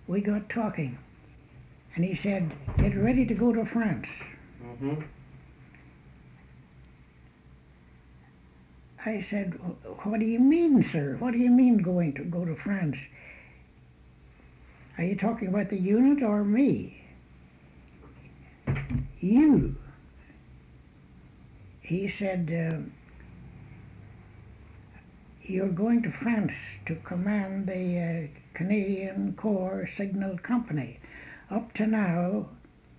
we got talking, and he said, "Get ready to go to France." Mm-hmm. I said, "What do you mean, sir? What do you mean going to go to France? Are you talking about the unit or me?" "You." He said, "You're going to France to command the Canadian Corps Signal Company. Up to now,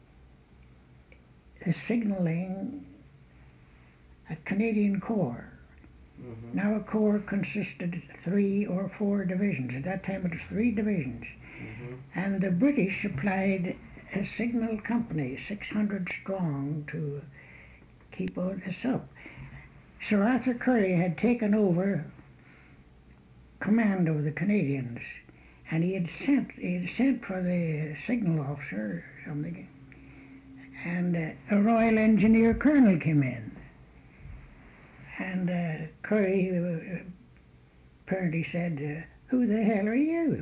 the signaling at Canadian Corps. Mm-hmm. Now a corps consisted of 3 or 4 divisions. At that time it was 3 divisions. Mm-hmm. And the British supplied a signal company, 600 strong, to keep all this up. Sir Arthur Currie had taken over command of the Canadians, and he had sent for the signal officer or something, and a Royal Engineer colonel came in, and Currie apparently said, "Who the hell are you?"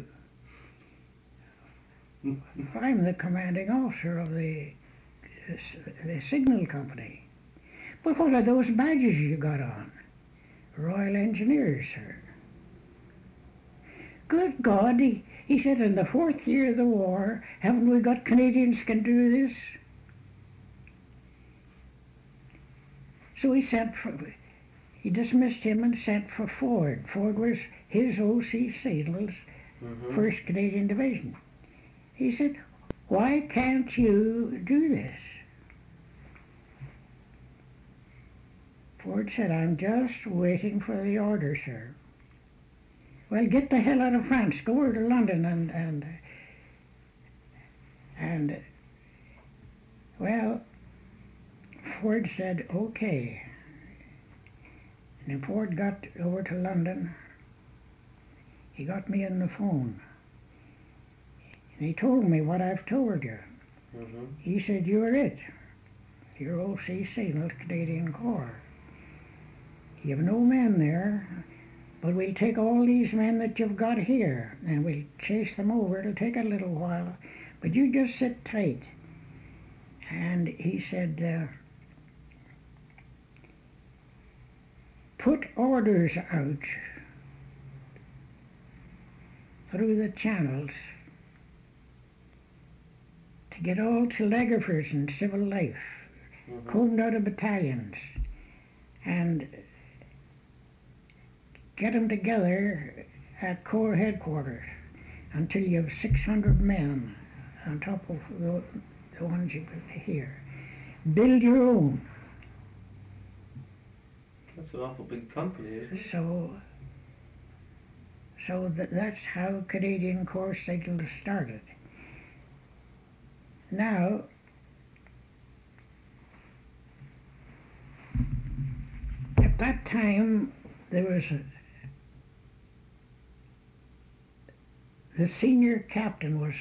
"I'm the commanding officer of the signal company." "But what are those badges you got on?" "Royal Engineers, sir." "Good God," he said, "in the 4th year of the war, haven't we got Canadians can do this?" So he dismissed him and sent for Ford. Ford was his O.C. Signals, Mm-hmm. 1st Canadian Division. He said, "Why can't you do this?" Ford said, "I'm just waiting for the order, sir." "Well, get the hell out of France. Go over to London and well, Ford said, "Okay." And when Ford got over to London, he got me on the phone. And he told me what I've told you. Mm-hmm. He said, "You're it. You're O.C. Signals, Canadian Corps. You have no men there, but we'll take all these men that you've got here, and we'll chase them over. It'll take a little while, but you just sit tight." And he said, "Put orders out through the channels to get all telegraphers in civil life, Mm-hmm. combed out of battalions, and get them together at Corps headquarters until you have 600 men on top of the ones you put here. Build your own." That's an awful big company, isn't it? So that's how Canadian Corps Signals started. Now, at that time, there was the senior captain was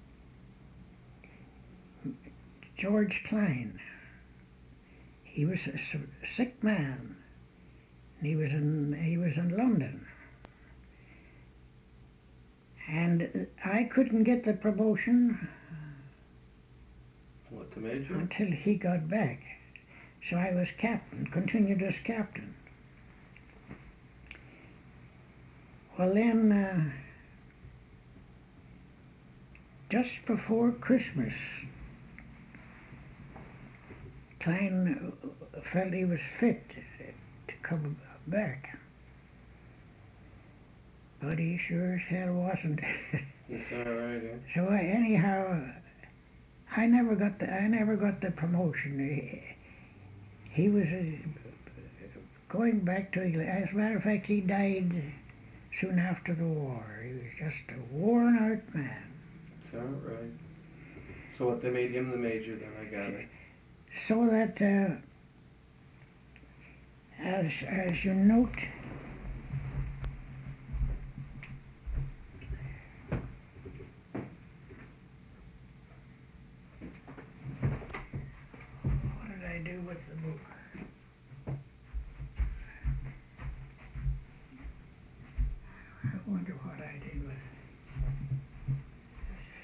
George Klein. He was a sick man, and he was in London, and I couldn't get the promotion What, the major? until he got back. So I was captain, continued as captain. Well then, just before Christmas, Klein felt he was fit to come back, but he sure as hell wasn't. That's all right, eh? So anyhow, I never got the promotion. He was going back to England. As a matter of fact, he died soon after the war. He was just a worn out man. That's all right. So what, they made him the major then, I gather. So that, as you note, what did I do with the book? I wonder what I did with it.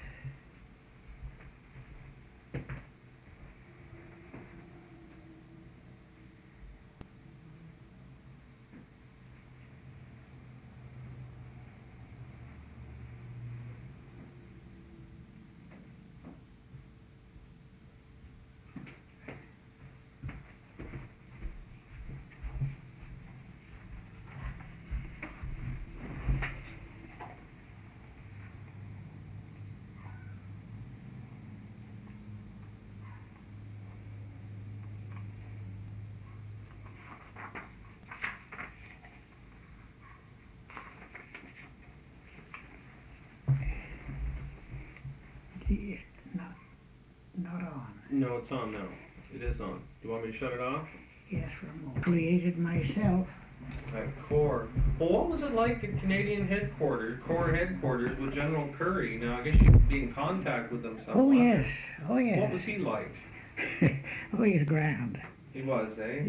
No, it's on now. It is on. Do you want me to shut it off? Yes, remote. Created myself. At Corps. Well, what was it like at Canadian headquarters, Corps headquarters with General Curry? Now, I guess you'd be in contact with him somewhat. Oh yes, oh yes. What was he like? Oh, he's grand. He was, eh?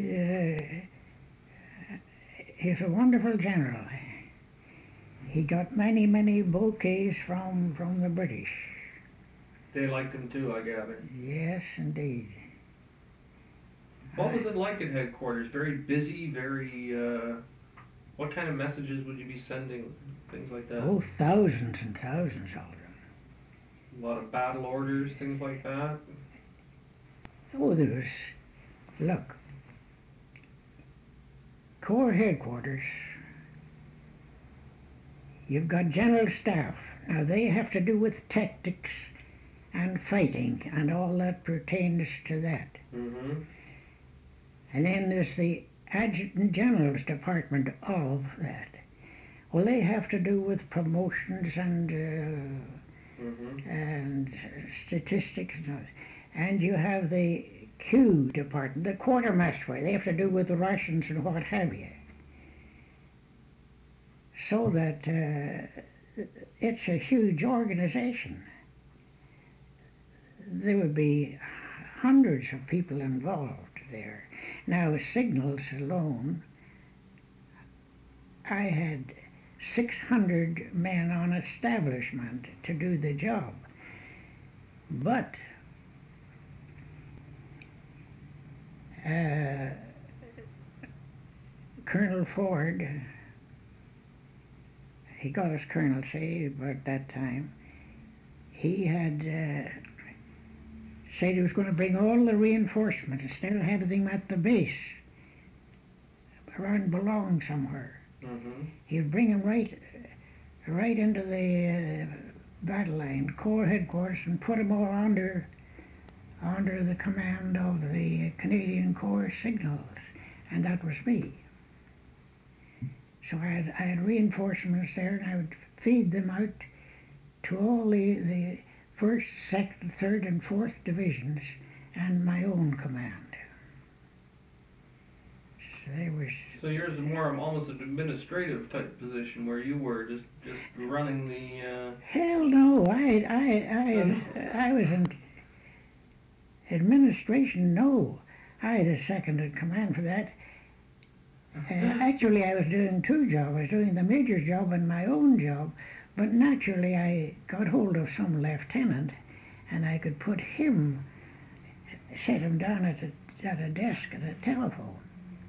He's a wonderful general. He got many, many bouquets from the British. They liked him too, I gather. Yes, indeed. What was it like at headquarters? Very busy, very, what kind of messages would you be sending? Things like that? Oh, thousands and thousands of them. A lot of battle orders, things like that? Oh, there was, look, Corps headquarters, you've got general staff. Now they have to do with tactics and fighting and all that pertains to that. Mm-hmm. And then there's the Adjutant General's department of that. Well, they have to do with promotions and statistics and all that. And you have the Q department, the quartermaster. They have to do with the rations and what have you. So that it's a huge organization. There would be hundreds of people involved there. Now, signals alone, I had 600 men on establishment to do the job. But Colonel Ford, he got his colonelcy about that time, he had said he was going to bring all the reinforcements instead of having them at the base around Boulogne somewhere. Mm-hmm. He would bring them right into the battle line, Corps headquarters, and put them all under the command of the Canadian Corps signals, and that was me. So I had reinforcements there, and I would feed them out to all the 1st, 2nd, 3rd, and 4th divisions, and my own command. So there was. So yours is more almost an administrative type position, where you were just running the. Hell no! I was in administration. No, I had a second in command for that. Actually, I was doing two jobs. I was doing the major's job and my own job. But naturally, I got hold of some lieutenant, and I could put him, set him down at a desk at a telephone.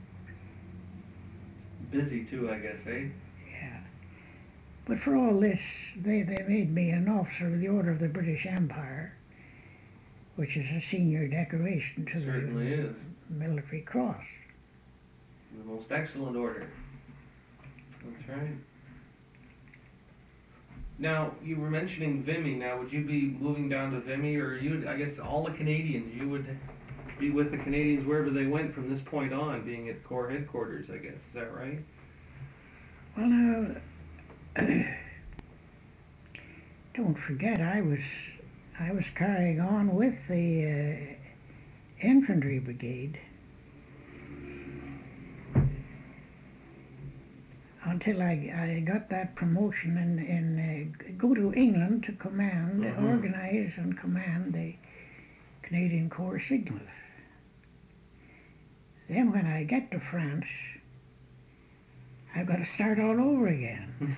Busy too, I guess, eh? Yeah. But for all this, they made me an officer of the Order of the British Empire, which is a senior decoration to Certainly the is. Military Cross. The most excellent order. That's right. Now, you were mentioning Vimy. Now, would you be moving down to Vimy, or I guess all the Canadians, you would be with the Canadians wherever they went from this point on, being at Corps headquarters, I guess. Is that right? Well, now, don't forget, I was carrying on with the infantry brigade until I got that promotion and go to England to command, organize and command the Canadian Corps signals. Then when I get to France, I've got to start all over again.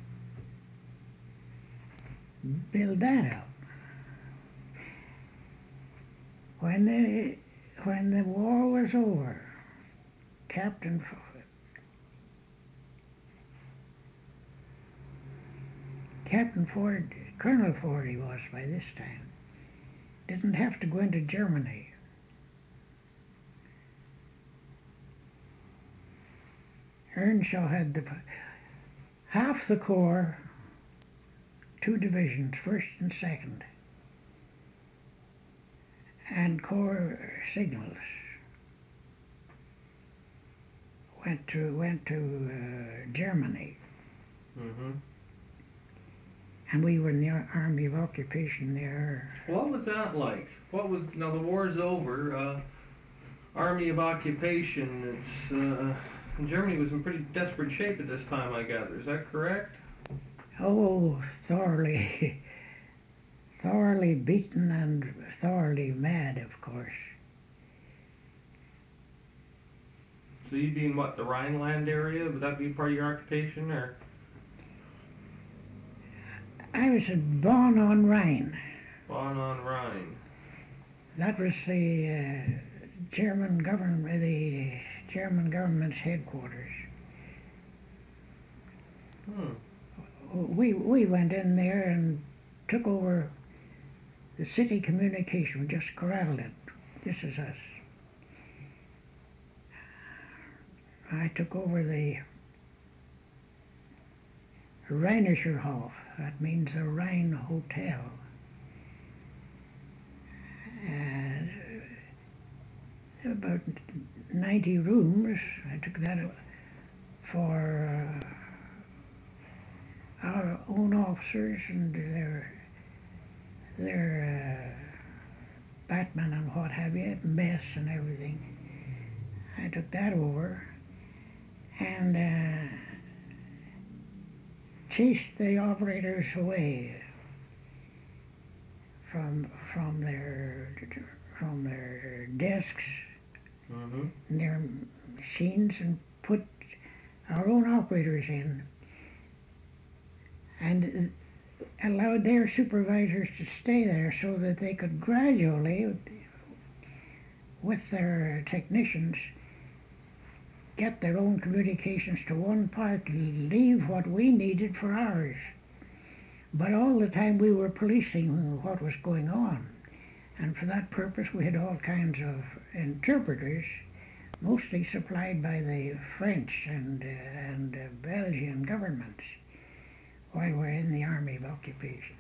Build that up. When the war was over, Captain Ford, Colonel Ford he was by this time, didn't have to go into Germany. Earnshaw had half the Corps, 2 divisions, 1st and 2nd, and Corps signals went to Germany. Mm-hmm. and we were in the Army of Occupation there. What was that like? Now the war's over, Army of Occupation, Germany was in pretty desperate shape at this time, I gather. Is that correct? Oh, thoroughly, thoroughly beaten and thoroughly mad, of course. So you'd be in what, the Rhineland area? Would that be part of your occupation, or? I was at Bonn on Rhine. Bonn on Rhine. That was the German government's headquarters. We went in there and took over the city communication. We just corralled it. This is us. I took over the Rheinischer Hof. That means the Rhine Hotel. And about 90 rooms. I took that for our own officers and their batman and what have you, mess and everything. I took that over and chased the operators away from their desks and their machines, and put our own operators in, and allowed their supervisors to stay there so that they could gradually, with their technicians, get their own communications to one part, leave what we needed for ours. But all the time we were policing what was going on. And for that purpose we had all kinds of interpreters, mostly supplied by the French and Belgian governments while we were in the Army of Occupation.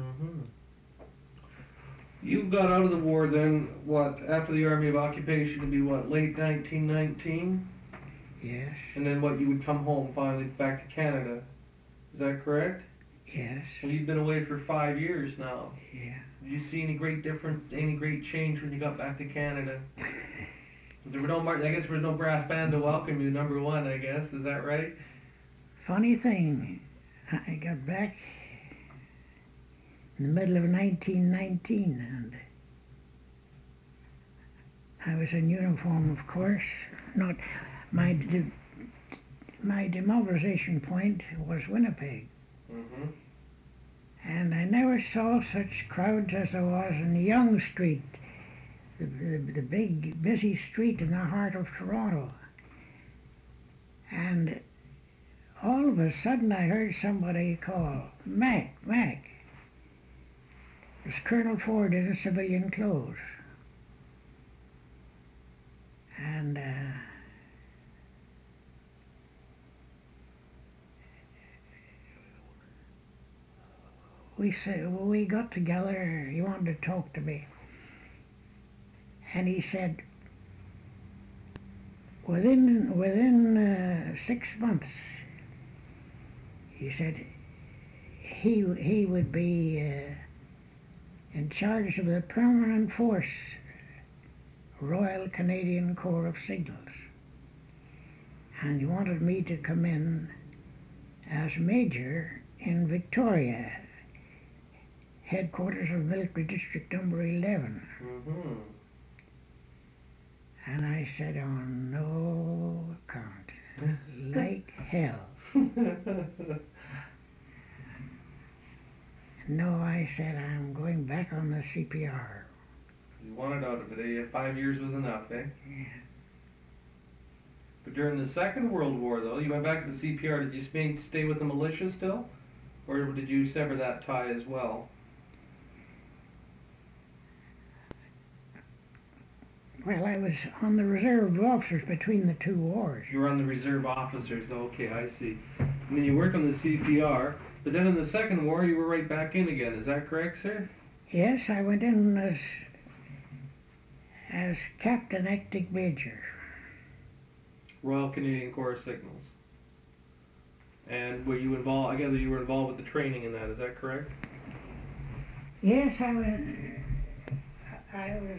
You got out of the war then, what, after the Army of Occupation, to be what, late 1919? Yes. And then what, you would come home finally back to Canada. Is that correct? Yes. Well, you've been away for 5 years now. Yeah. Did you see any great difference, any great change when you got back to Canada? I guess there was no brass band to welcome you, number one, I guess. Is that right? Funny thing, I got back in the middle of 1919, and I was in uniform, of course. Not my demobilization point was Winnipeg. And I never saw such crowds as there was in Yonge Street, the big busy street in the heart of Toronto. And all of a sudden I heard somebody call, "Mac, Mac." It was Colonel Ford in his civilian clothes. And we got together. He wanted to talk to me, and he said, within 6 months, he said he would be in charge of the permanent force, Royal Canadian Corps of Signals, and he wanted me to come in as major in Victoria, headquarters of Military District Number 11. And I said, on no account, like hell. No, I said, I'm going back on the CPR. You wanted out of it, eh? 5 years was enough, eh? Yeah. But during the Second World War, though, you went back to the CPR. Did you stay with the militia still? Or did you sever that tie as well? Well, I was on the reserve of officers between the two wars. You were on the reserve officers. Okay, I see. And then you worked on the CPR, but then in the Second War you were right back in again. Is that correct, sir? Yes, I went in as Captain Acting Major. Royal Canadian Corps of Signals. And were you involved? I gather you were involved with the training in that. Is that correct? Yes, I was. I was.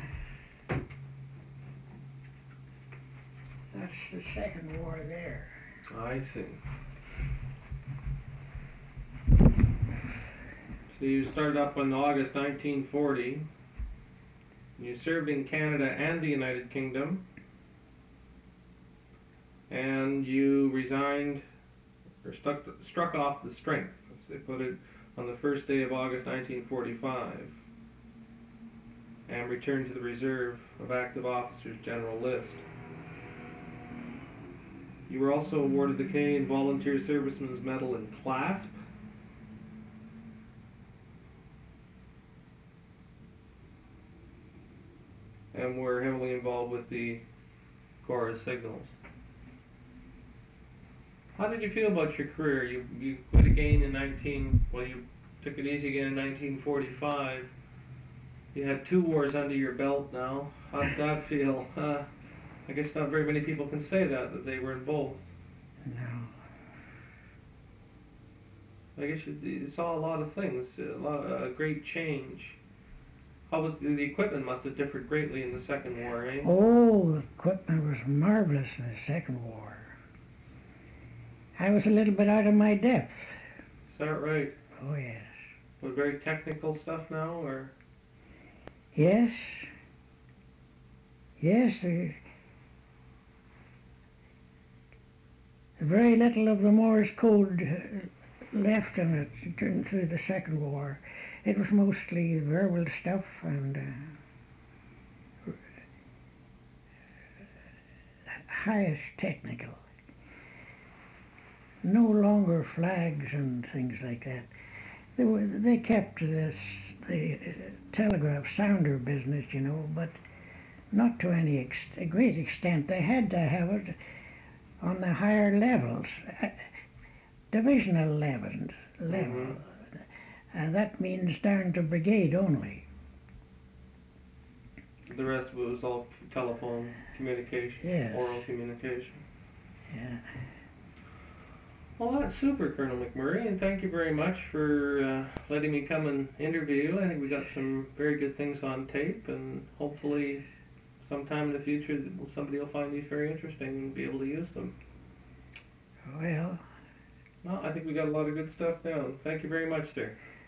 That's the second war there. I see. So you started up in August 1940. You served in Canada and the United Kingdom. And you resigned, or struck off the strength, as they put it, on the first day of August 1945, and returned to the Reserve of Active Officers General List. You were also awarded the Canadian Volunteer Servicemen's Medal in Clasp. And were heavily involved with the Corps of Signals. How did you feel about your career? You quit again in you took it easy again in 1945. You had 2 wars under your belt now. How did that feel? I guess not very many people can say that they were in both. No. I guess you saw a lot of things, a great change. How was the equipment must have differed greatly in the Second War, eh? Oh, the equipment was marvelous in the Second War. I was a little bit out of my depth. Is that right? Oh, yes. With very technical stuff now, or? Yes. Yes, very little of the Morse code left in it through the Second War. It was mostly verbal stuff and highest technical. No longer flags and things like that. They kept the telegraph sounder business, you know, but not to any a great extent. They had to have it on the higher levels, divisional level. Mm-hmm. And that means down to brigade only. The rest of it was all telephone communication, Yes. oral communication. Yeah. Well, that's super, Colonel McMurray, and thank you very much for letting me come and interview you. I think we got some very good things on tape, and hopefully sometime in the future somebody will find these very interesting and be able to use them. Well, I think we got a lot of good stuff now. Thank you very much, sir.